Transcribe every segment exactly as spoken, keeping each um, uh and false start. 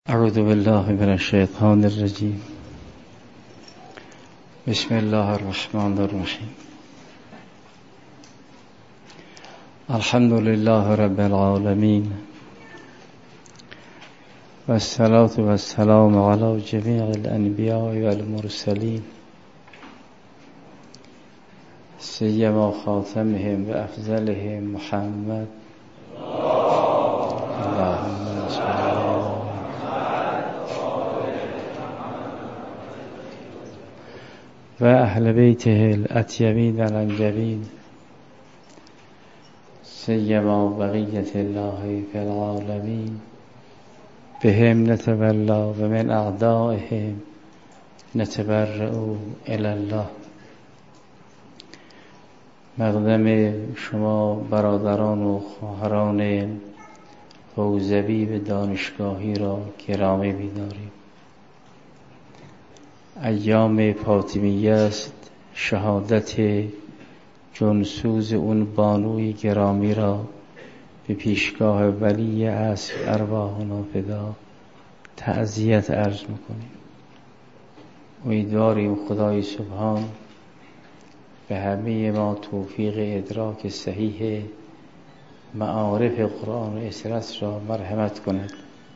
اعوذ بالله من الشیطان الرجیم. بسم الله الرحمن الرحیم. الحمد لله رب العالمین و الصلاة و السلام علی جمیع الانبیاء و المرسلین سیما خاتمهم و افضلهم محمد اللهم صل علی و اهل بیته الاطیبین الانجبین سیما بقیت الله فی العالمین بهم نتولا و من اعدائهم نتبرأ الی الله. مقدم شما برادران و خواهران حوزبی دانشگاهی را گرامی می‌داریم. ایام فاطمیه است. شهادت جنسوز اون بانوی گرامی را به پیشگاه ولی عصر ارواحنا فدا تعزیت عرض میکنیم. امیدواریم خدای سبحان به همه ما توفیق ادراک صحیح معارف قرآن و اصرت را مرحمت کند.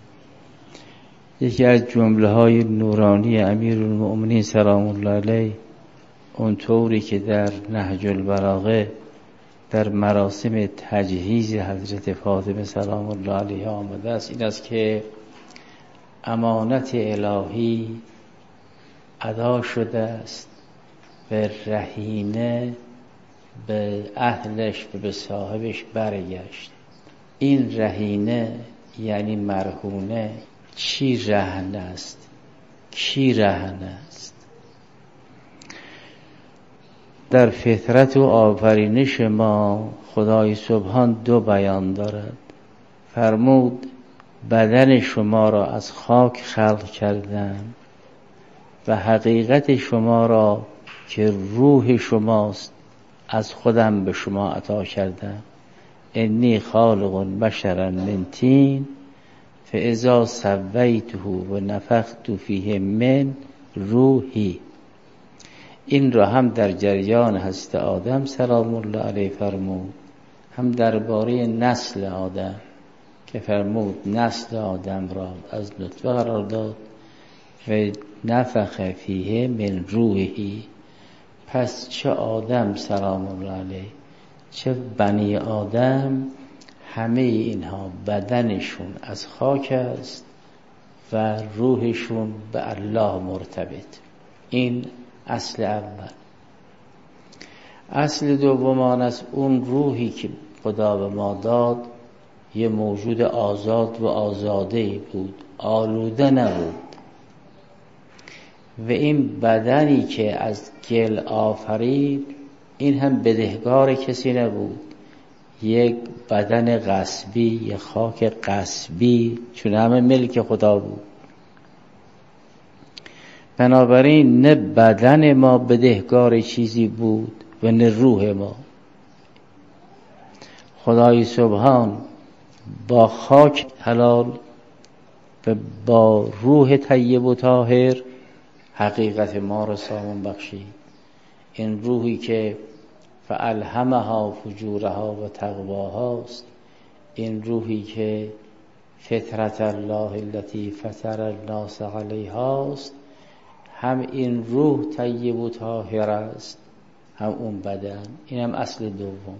یکی از جمله های نورانی امیرالمؤمنین سلام الله علیه اونطوری که در نهج البلاغه در مراسم تجهیز حضرت فاطمه سلام الله علیها آمده است این است که امانت الهی ادا شده است، به رهینه به اهلش و به صاحبش برگشت. این رهینه یعنی مرهونه چی رهن است؟ کی رهن است؟ در فطرت و آفرینش ما خدای سبحان دو بیان دارد. فرمود بدن شما را از خاک خلق کردم و حقیقت شما را که روح شماست از خودم به شما عطا کردم. انی خالق بشرا من طین فاذا سویته و نفخت فیه من روحی. این را هم در جریان حضرت آدم سلام الله علیه فرمود، هم درباره نسل آدم که فرمود نسل آدم را از نطفه قرار داد و نفخ فیه من روحی. پس چه آدم سلام الله علیه چه بنی آدم همه اینها بدنشون از خاک است و روحشون به الله مرتبط. این اصل اول. اصل دوم آن است اون روحی که خدا به ما داد یه موجود آزاد و آزاده‌ای بود، آلوده نبود. و این بدنی که از گل آفرید این هم بدهکار کسی نبود، یک بدن غصبی، یک خاک غصبی، چون همه ملک خدا بود. بنابراین نه بدن ما بدهکار چیزی بود و نه روح ما. خدای سبحان با خاک حلال و با روح طیب و طاهر حقیقت ما را سامان بخشید. این روحی که فالهمها فجورها و تقواها است، این روحی که فطرت الله التي فطر الناس علیها است، هم این روح طیب و طاهر است هم اون بدن. این هم اصل دوم.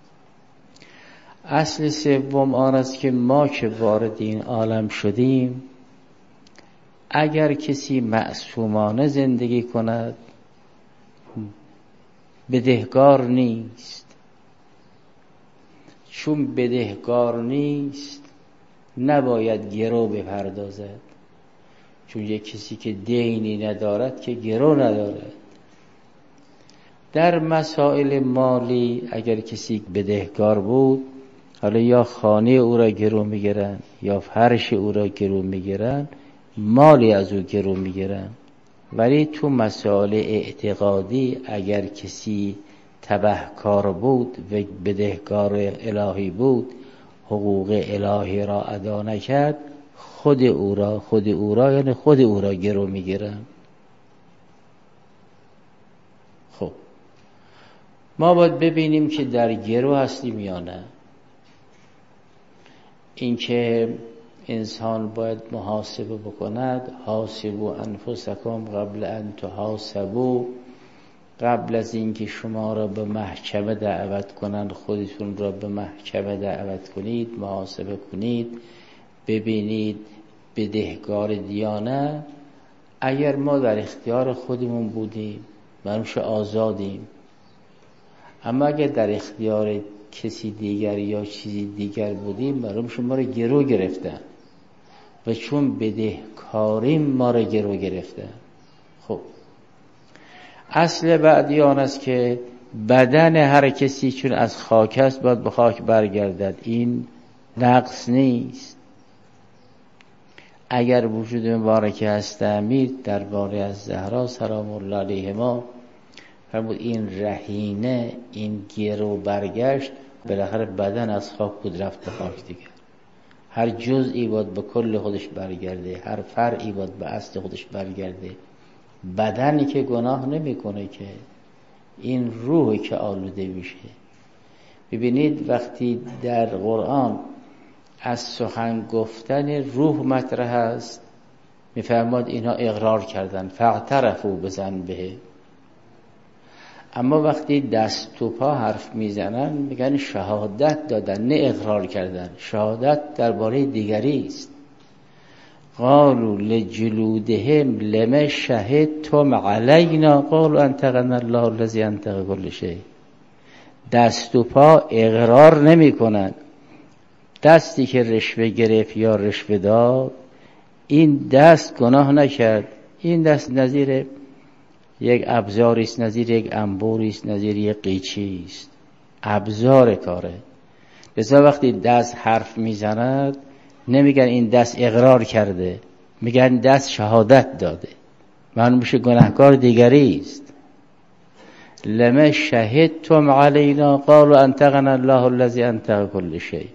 اصل سوم آن است که ما که وارد این عالم شدیم اگر کسی معصومانه زندگی کند بدهکار نیست. چون بدهکار نیست نباید گرو بپردازد، چون یک کسی که دینی ندارد که گرو ندارد. در مسائل مالی اگر کسی بدهکار بود حالا یا خانه او را گرو میگیرن یا فرش او را گرو میگیرن، مالی از او گرو میگیرن. ولی تو مسائل اعتقادی اگر کسی تبهکار بود و بدهکار الهی بود، حقوق الهی را ادا نکرد، خود او را خود او را یعنی خود او را گرو میگیرم. خب ما باید ببینیم که در گرو هستیم یا نه. اینکه انسان باید محاسبه بکند، حاسبوا انفسکم قبل ان تحاسبوا، قبل از اینکه شما را به محکمه دعوت کنند خودتون را به محکمه دعوت کنید، محاسبه کنید، ببینید بدهکار دیانه. اگر ما در اختیار خودمون بودیم منوش آزادیم، اما اگر در اختیار کسی دیگر یا چیزی دیگر بودیم معلومش ما رو گرو گرفتن و چون بدهکاریم ما رو گرو گرفتن. خب اصل بعدی آن است که بدن هر کسی چون از خاک است باید به خاک برگردد. این نقص نیست. اگر وجود مبارک هست امیر درباره از زهرا سلام الله علیهما فرمود این رهینه، این گرو برگشت، بالاخره بدن از خاک بود رفت به خاک دیگر. هر جزئی باید به کل خودش برگرده، هر فرعی باید به اصل خودش برگرده. بدنی که گناه نمیکنه که، این روحی که آلوده میشه. ببینید وقتی در قرآن از سخن گفتن روح مطرح است میفرماد اینا اقرار کردن فاعترفوا بذنبه. اما وقتی دست و پا حرف میزنن میگن شهادت دادن، نه اقرار کردن. شهادت درباره دیگری است. قالوا لجلودهم لما شهدتم علینا قالوا انطقنا الله الذی انطق کل شیء. دست و پا اقرار نمی کنن. دستی که رشوه گرفت یا رشوه داد، این دست گناه نکرد، این دست نظیر یک ابزاری است، نظیر یک انبوری است، نظیر یک قیچی است، ابزار کاره. لذا وقتی دست حرف میزند نمیگن این دست اقرار کرده، میگن دست شهادت داده، معلوم میشه گناهکار دیگری است. لما شهدتم علینا قالوا انطقنا الله الذی انطق کل شیء.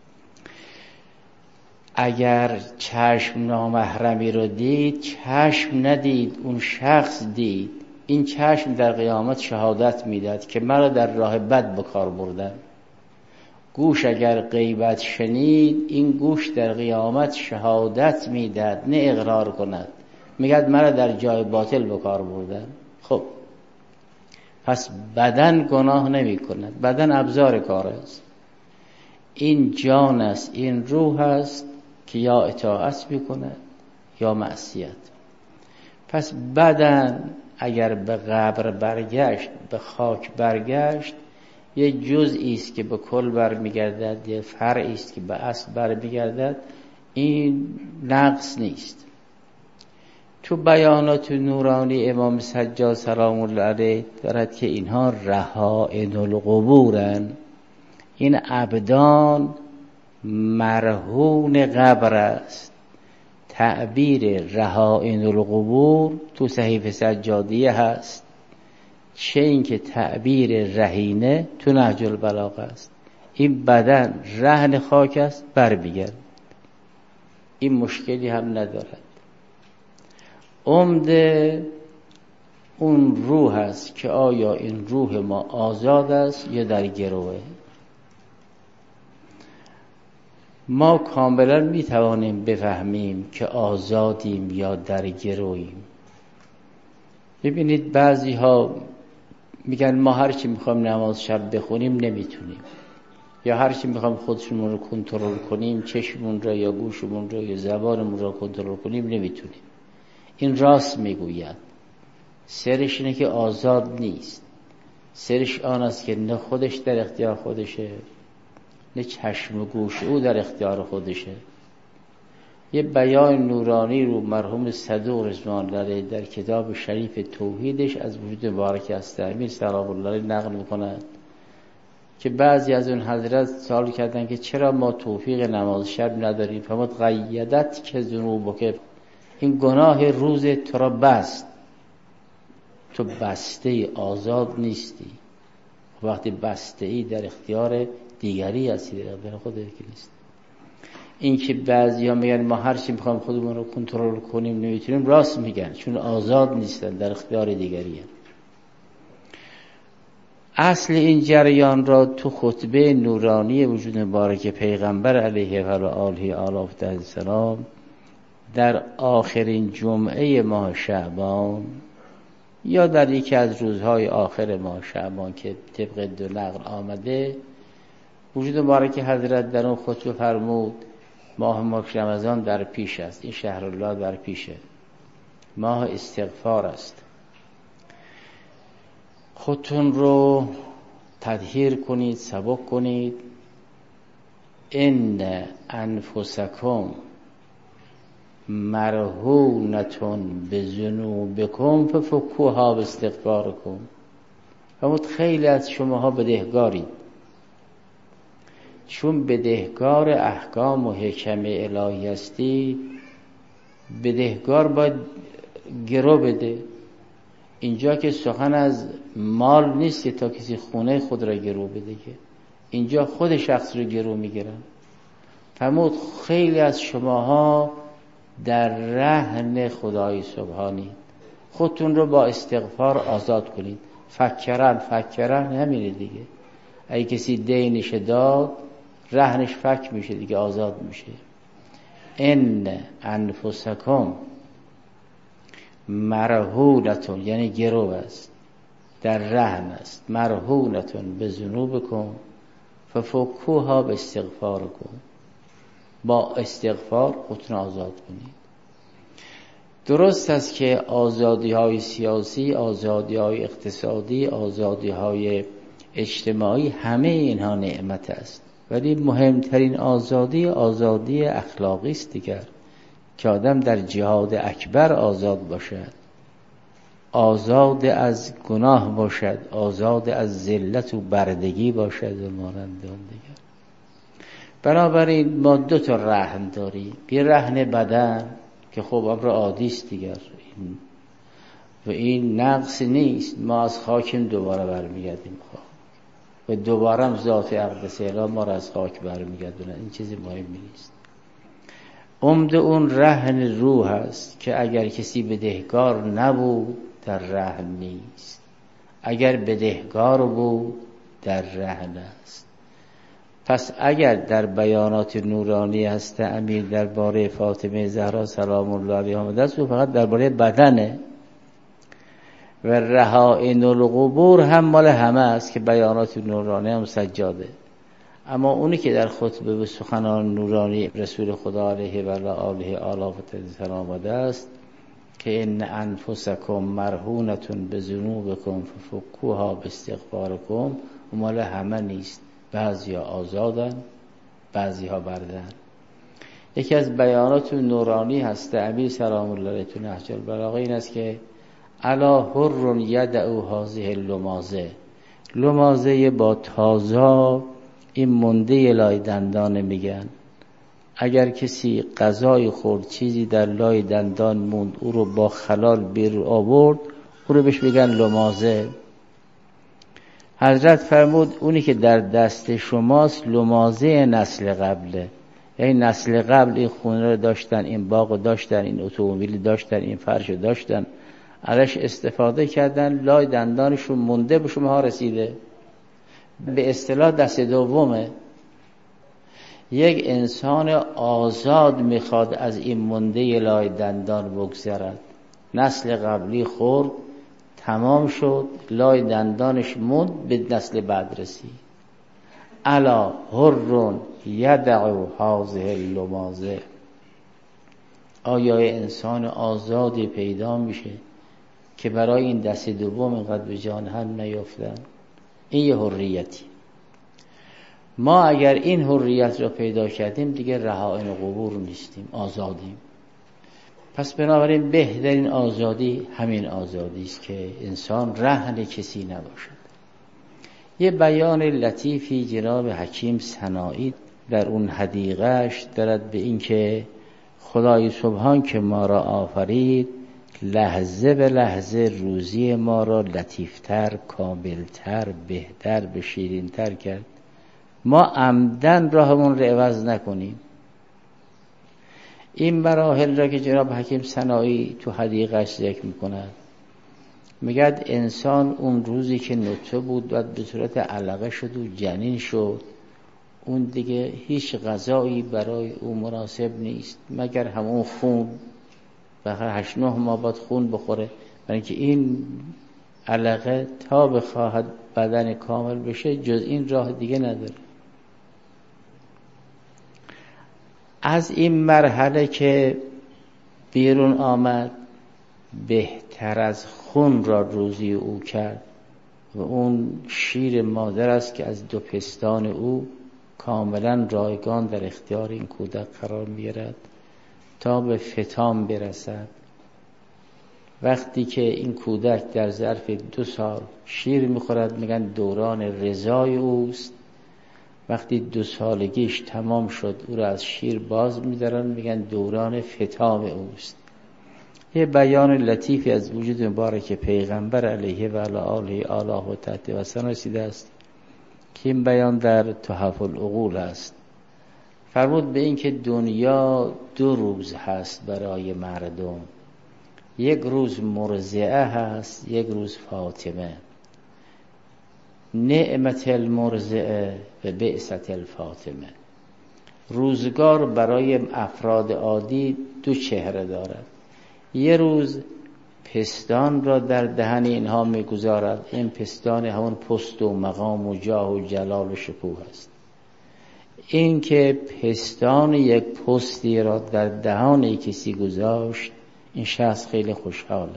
اگر چشم نامحرمی رو دید، چشم ندید، اون شخص دید. این چشم در قیامت شهادت میداد که مرا در راه بد بکار بردن. گوش اگر غیبت شنید، این گوش در قیامت شهادت میداد، نه اقرار کند، میگد مرا در جای باطل بکار بردن. خب پس بدن گناه نمی کند، بدن ابزار کار است. این جان است، این روح است که یا اطاعت میکند یا معصیت. پس بدن اگر به قبر برگشت، به خاک برگشت، یه جزئی است که به کل برمیگردد، یه فرعی است که به اصل برمیگردد. این نقص نیست. تو بیانات نورانی امام سجاد سلام الله علیه دارد که اینها رهائن القبورن. این ابدان مرهون قبر است. تعبیر رهائن القبور تو صحیفه سجادیه هست، چه این که تعبیر رهینه تو نهج البلاغه است. این بدن رهن خاک است، بر بگرد، این مشکلی هم ندارد. عمده اون روح است که آیا این روح ما آزاد است یا در گروه. ما کاملا میتوانیم بفهمیم که آزادیم یا در گروهیم. ببینید بعضی ها میگن ما هر چی میخوایم نماز شب بخونیم نمیتونیم، یا هر چی میخوایم خودشون رو کنترل کنیم، چشمون رو یا گوشمون رو یا زبانمون رو کنترل کنیم نمیتونیم. این راست میگوید. سرش اینه که آزاد نیست. سرش آن است که نه خودش در اختیار خودشه، نه چشم و گوش او در اختیار خودشه. یه بیان نورانی رو مرحوم صدوق رضوان الله علیه در کتاب شریف توحیدش از وجود مبارک است امیر سلام الله علیه نقل می‌کند که بعضی از اون حضرت سوال کردن که چرا ما توفیق نماز شب نداریم؟ فرمود قیدت که ذنوبک، این گناه روز تو را بست، تو بسته ای، آزاد نیستی. وقتی بسته ای در اختیار دیگری هستی، در اختیار خودت نیست. این که بعضیا میگن ما هر چی میخوایم خودمون رو کنترل کنیم نمیتونیم، راست میگن، چون آزاد نیستن، در اختیار دیگری هستن. اصل این جریان را تو خطبه نورانی وجود مبارک پیغمبر علیه و آله السلام در آخرین جمعه ماه شعبان یا در یکی از روزهای آخر ماه شعبان که طبق دو نقل آمده، وجود مبارک حضرت در اون خطبه فرمود ماه مبارک رمضان در پیش است، این شهر الله در پیشه، ماه استغفار است، خودتون رو تطهیر کنید، سبک کنید. ان انفسکم مرهونتون بذنوبکم ففکوها باستغفارکم. فرمود خیلی از شماها بدهکارید، چون بدهکار احکام و حکم الهی هستید، بدهکار باید گرو بده. اینجا که سخن از مال نیست تا کسی خونه خود را گرو بده، که اینجا خود شخص رو گرو میگیرن. فرمود خیلی از شماها در رهن خدای سبحانی، خودتون رو با استغفار آزاد کنید. فکرن فکرن همینه دیگه، اگه کسی دینش داد رهنش فک میشه دیگه، آزاد میشه. ان انفسکم مرهونتون یعنی گرو است، در رهن است، مرهونتون به ذنوبکم ففکوها به استغفارکم، با استغفار خودتون آزاد کنید. درست است که آزادی های سیاسی، آزادی های اقتصادی، آزادی های اجتماعی، همه اینها نعمت است، ولی مهمترین آزادی آزادی اخلاقی است دیگر، که آدم در جهاد اکبر آزاد باشد، آزاد از گناه باشد، آزاد از ذلت و بردگی باشد و مانند آن دیگر. بنابراین ما دو تا رهن داریم، یه رهن بدن که خب امر عادی است دیگر و این نقص نیست، ما از خاکیم دوباره برمیگردیم و دوباره هم ذات اقدس الهی ما را از خاک برمیگردونه، این چیزی مهمی نیست. عمد اون رهن روح است که اگر کسی بدهکار نبود در رهن نیست، اگر بدهکار بود در رهن است. پس اگر در بیانات نورانی هست امیر درباره فاطمه زهرا سلام الله علیها آمده است، او فقط درباره بدنه و رهائن القبور هم مال همه است که بیانات نورانی هم سجاده. اما اونی که در خطبه به سخنان نورانی رسول خدا علیه و آله السلام آمده است که ان انفسکم مرهونتون به ذنوبکم ففکوها باستغفارکم، مال همه نیست، بعضی ها آزادن بعضی ها بردن. یکی از بیانات نورانی هست امیر سلام الله علیه تو نهج البلاغه این است که الا حر یدعو هذه اللمازه، لمازه با تازه این منده لای دندان میگن، اگر کسی غذای خورد چیزی در لای دندان موند او رو با خلال بیرون آورد، او رو بهش میگن لمازه. حضرت فرمود اونی که در دست شماست لمازه نسل قبله، یعنی نسل قبل این خونه رو داشتن، این باغ رو داشتن، این اتومبیل داشتن، این فرش رو داشتن، ازش استفاده کردن، لای دندانشون مونده به شما رسیده. به اصطلاح دست دومه. یک انسان آزاد میخواد از این مونده لای دندان بگذرد، نسل قبلی خورد تمام شد، لای دندانش موند، به نسل بعد رسید. الا حر یدعو هذه اللمازه، آیا انسان آزادی پیدا میشه که برای این دست دوم اینقدر به جان هم نیافتن؟ این یه حریتی. ما اگر این حریت را پیدا کردیم دیگه رهائن قبور نیستیم، آزادیم. پس بنابراین بهترین آزادی همین آزادی است که انسان رهن کسی نباشد. یه بیان لطیفی جناب حکیم سنایی در اون حدیقه‌اش دارد به این که خدای سبحان که ما را آفرید، لحظه به لحظه روزی ما را لطیفتر، کاملتر، بهتر، بشیرینتر کرد. ما عمدن راهمون رو عوض نکنیم. این مراحل را که جناب حکیم سنایی تو حدیقش ذکر میکند، میگد انسان اون روزی که نطفه بود و به صورت علقه شد و جنین شد، اون دیگه هیچ غذایی برای او مناسب نیست مگر همون خون، بخیر هشت نه ماه بعد خون بخوره، برای اینکه این علقه تا بخواهد بدن کامل بشه جز این راه دیگه نداره. از این مرحله که بیرون آمد، بهتر از خون را روزی او کرد و اون شیر مادر است که از دو پستان او کاملا رایگان در اختیار این کودک قرار می‌گیرد تا به فطام برسد. وقتی که این کودک در ظرف دو سال شیر می‌خورد، میگن دوران رضای اوست. وقتی دو سالگیش تمام شد او را از شیر باز می‌دارن، میگن دوران فطام اوست. یه بیان لطیفی از وجود مبارک پیغمبر علیه و علی آله آله و تحت و سن رسیده است که این بیان در تحف العقول است. فرمود به این که دنیا دو روز هست برای مردم، یک روز مرضعه هست، یک روز فاطمه. نعمت المرضعه و بئست الفاطمه. روزگار برای افراد عادی دو چهره دارد. یه روز پستان را در دهن اینها میگذارد، این پستان همون پست و مقام و جاه و جلال و شکوه است. این که پستان یک پستی را در دهان کسی گذاشت، این شخص خیلی خوشحاله.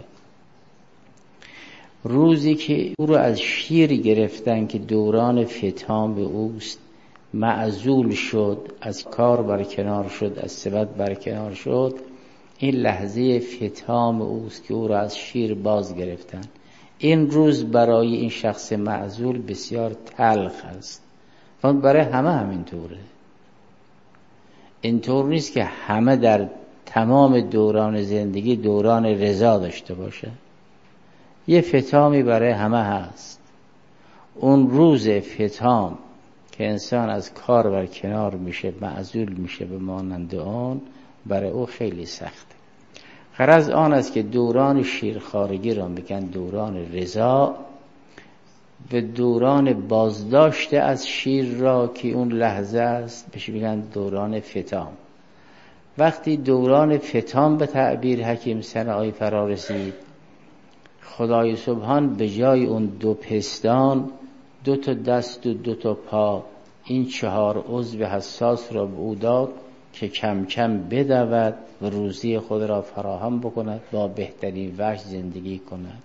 روزی که او را از شیر گرفتن که دوران فطام اوست، معزول شد، از کار برکنار شد، از ثروت برکنار شد، این لحظه فطام اوست که او را از شیر باز گرفتن. این روز برای این شخص معزول بسیار تلخ است. ولی برای همه همینطوره. اینطور نیست که همه در تمام دوران زندگی دوران رضا داشته باشه. یه فطامی برای همه هست. اون روز فطام که انسان از کار برکنار میشه، معزول میشه به مانند آن، برای او خیلی سخته. غرض آن است که دوران شیرخوارگی را میگن دوران رضا و دوران بازداشت از شیر را که اون لحظه است بهش میگن دوران فطام. وقتی دوران فطام به تعبیر حکیم سنایی فرا رسید، خدای سبحان به جای اون دو پستان دو تا دست و دو تا پا، این چهار عضو حساس را به او داد که کم کم بدود و روزی خود را فراهم بکند، با بهترین وجه زندگی کند.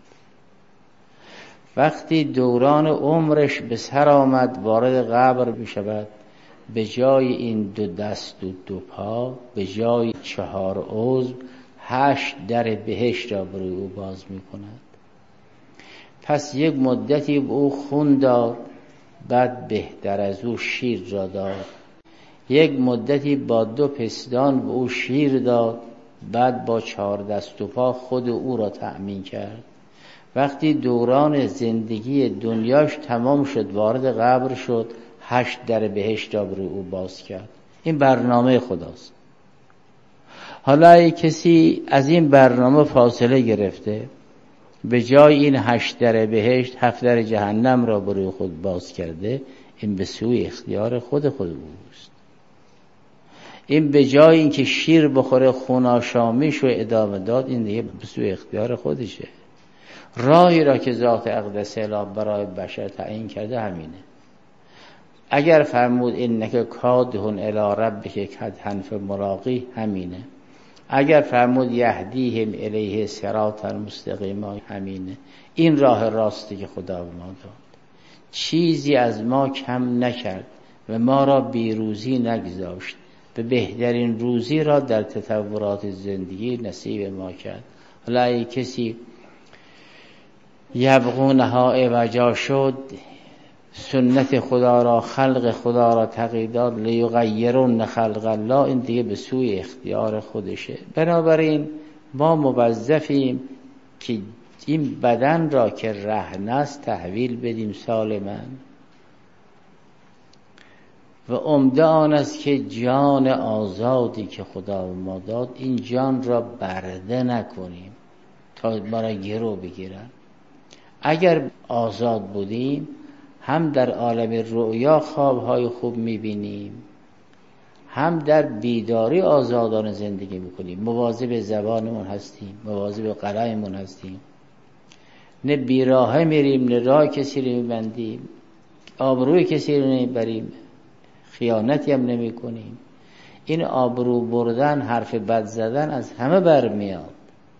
وقتی دوران عمرش به سر آمد، وارد قبر می شود، به جای این دو دست و دو پا، به جای چهار عضو، هشت در بهشت را برای او باز می کند. پس یک مدتی به او خون داد، بعد بهتر از او شیر را داد. یک مدتی با دو پستان به او شیر داد، بعد با چهار دست و پا خود او را تأمین کرد. وقتی دوران زندگی دنیاش تمام شد، وارد قبر شد، هشت در بهشت را برای او باز کرد. این برنامه خداست. حالا ای کسی از این برنامه فاصله گرفته، به جای این هشت در بهشت هفت در جهنم را برای خود باز کرده، این به سوی اختیار خود خود اوست. این به جای این که شیر بخوره خون آشامیش و ادامه داد، این دیگه به سوی اختیار خودشه. راهی را که ذات اقدس اله برای بشر تعیین کرده همینه. اگر فرمود اینک کادحون الی ربک کدحا فملاقیه، همینه. اگر فرمود یهدیهم الیه صراطا مستقیما، همینه. این راه راستی که خدا به ما داد، چیزی از ما کم نکرد و ما را بیروزی نگذاشت، به بهترین روزی را در تطورات زندگی نصیب ما کرد. حالا ای کسی یبغونها عوجا شد، سنت خدا را، خلق خدا را تغییرات لیغیرن خلق الله، این دیگه به سوی اختیار خودشه. بنابراین ما موظفیم که این بدن را که رهن است تحویل بدیم سالما. و عمده آن است که جان آزادی که خدا به ما داد این جان را برده نکنیم تا ما را گرو بگیرن. اگر آزاد بودیم هم در عالم رؤیا خوابهای خوب میبینیم، هم در بیداری آزادانه زندگی میکنیم، مواظب زبانمون هستیم، مواظب قلممون هستیم، نه بیراهه میریم، نه راه کسی رو میبندیم، آبروی کسی رو نمیبریم، خیانتی هم نمی کنیم. این آبرو بردن، حرف بد زدن از همه برمیاد،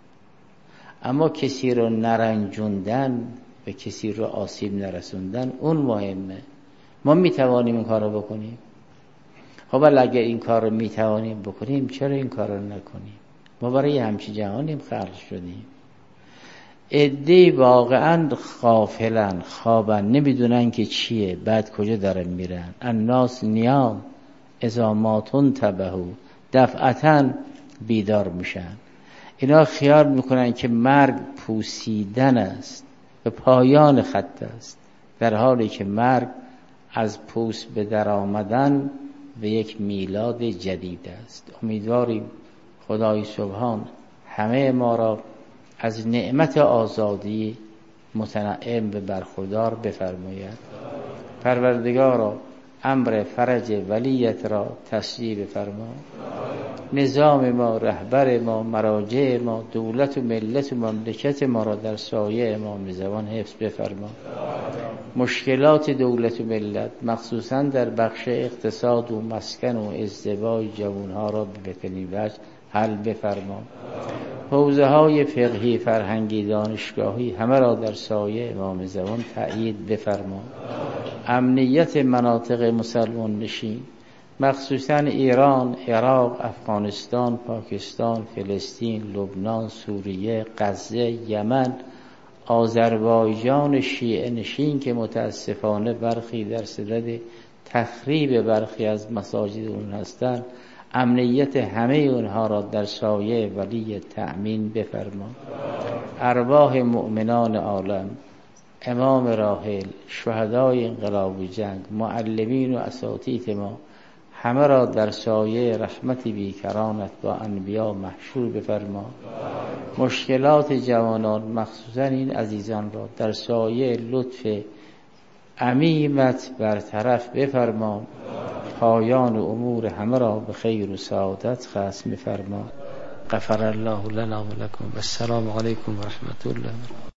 اما کسی رو نرنجوندن و کسی رو آسیب نرسوندن اون مهمه. ما میتوانیم این کار رو بکنیم. خب اگر این کار رو میتوانیم بکنیم چرا این کار رو نکنیم؟ ما برای همچین جهانیم خلق شدیم. عده‌ای واقعا غافلن، خوابن، نمیدونن که چیه، بعد کجا دارن میرن. الناس نیام اذا ما تنتبهوا، دفعتاً بیدار میشن. اینا خیال میکنن که مرگ پوسیدن است، به پایان خط است، در حالی که مرگ از پوست به در آمدن و یک میلاد جدید است. امیدواریم خدای سبحان همه ما را از نعمت آزادی متنعم و برخوردار بفرماید. پروردگارا امر فرج ولیت را تسجیل فرما. نظام ما، رهبر ما، مراجع ما، دولت و ملت و مملکت ما را در سایه امام زمان حفظ بفرما. مشکلات دولت و ملت مخصوصا در بخش اقتصاد و مسکن و ازدواج جوانها را به بهترین وجه حل بفرما. حوزه های فقهی، فرهنگی، دانشگاهی همه را در سایه امام زمان تأیید بفرما. امنیت مناطق مسلمان نشین مخصوصا ایران، عراق، افغانستان، پاکستان، فلسطین، لبنان، سوریه، غزه، یمن، آذربایجان شیعه نشین که متاسفانه برخی در صدد تخریب برخی از مساجد اون هستند، امنیت همه اونها را در سایه ولی تأمین بفرما. ارواح مؤمنان عالم، امام راحل، شهدای انقلاب و جنگ، معلمین و اساتید ما همه را در سایه رحمت بیکرانت با انبیا محشور بفرما. مشکلات جوانان مخصوصا این عزیزان را در سایه لطف عمیمت برطرف بفرما. پایان امور همه را به خیر و سعادت ختم بفرما. غفر الله لنا و لکم و السلام علیکم و رحمت الله.